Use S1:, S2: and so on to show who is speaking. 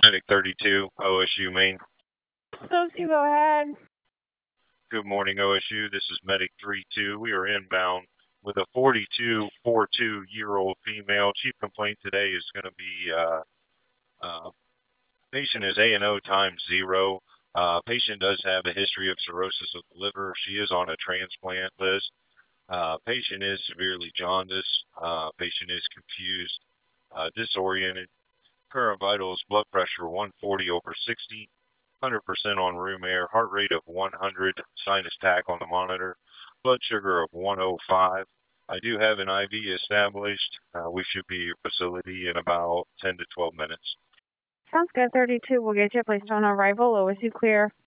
S1: Medic 32, OSU Maine.
S2: Sophie, go ahead.
S1: Good morning, OSU. This is Medic 32. We are inbound with a 42-42-year-old female. Chief complaint today is going to be patient is A&O times 0. Patient does have a history of cirrhosis of the liver. She is on a transplant list. Patient is severely jaundiced. Patient is confused, disoriented. Current vitals, blood pressure 140 over 60, 100% on room air, heart rate of 100, sinus tach on the monitor, blood sugar of 105. I do have an IV established. We should be at your facility in about 10 to 12 minutes.
S2: Sounds good. 32. We'll get you placed on arrival. OSU clear.